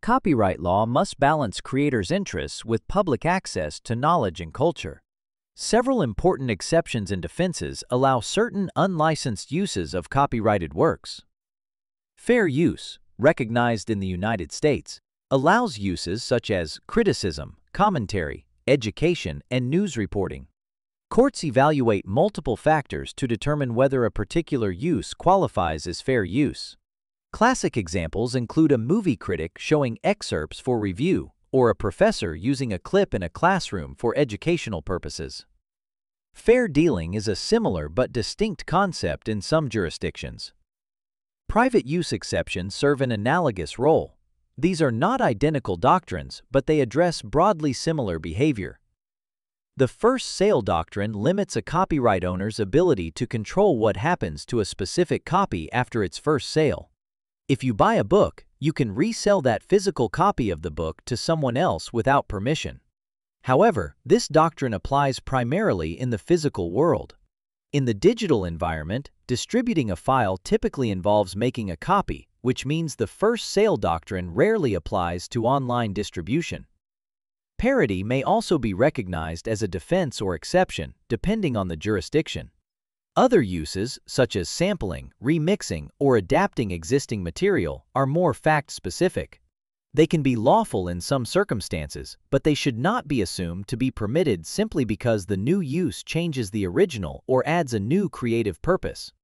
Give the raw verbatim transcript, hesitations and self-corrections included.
Copyright law must balance creators' interests with public access to knowledge and culture. Several important exceptions and defenses allow certain unlicensed uses of copyrighted works. Fair use, recognized in the United States, allows uses such as criticism, commentary, education, and news reporting. Courts evaluate multiple factors to determine whether a particular use qualifies as fair use. Classic examples include a movie critic showing excerpts for review or a professor using a clip in a classroom for educational purposes. Fair dealing is a similar but distinct concept in some jurisdictions. Private use exceptions serve an analogous role. These are not identical doctrines, but they address broadly similar behavior. The first sale doctrine limits a copyright owner's ability to control what happens to a specific copy after its first sale. If you buy a book, you can resell that physical copy of the book to someone else without permission. However, this doctrine applies primarily in the physical world. In the digital environment, distributing a file typically involves making a copy, which means the first sale doctrine rarely applies to online distribution. Parody may also be recognized as a defense or exception, depending on the jurisdiction. Other uses, such as sampling, remixing, or adapting existing material, are more fact-specific. They can be lawful in some circumstances, but they should not be assumed to be permitted simply because the new use changes the original or adds a new creative purpose.